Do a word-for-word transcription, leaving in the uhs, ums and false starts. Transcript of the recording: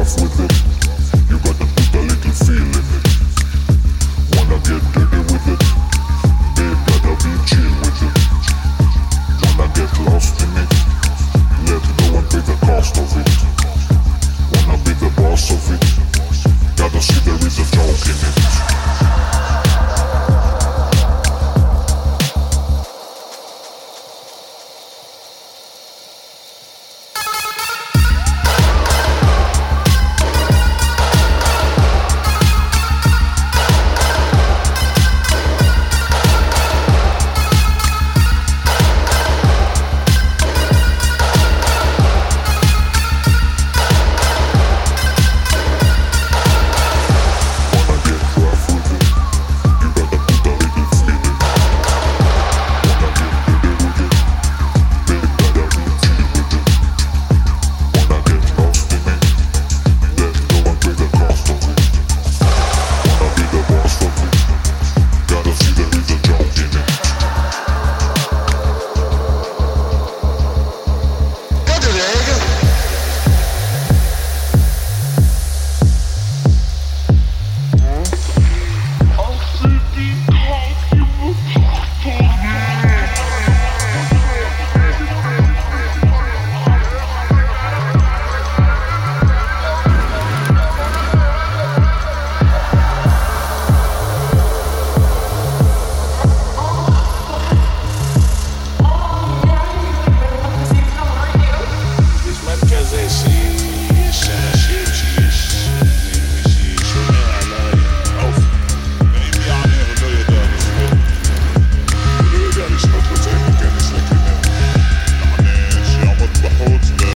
rough with it. You gotta put a little feel in it. Wanna get dirty with it. Babe, gotta be chill with it. Wanna get lost in it. Let go and pay the cost of it.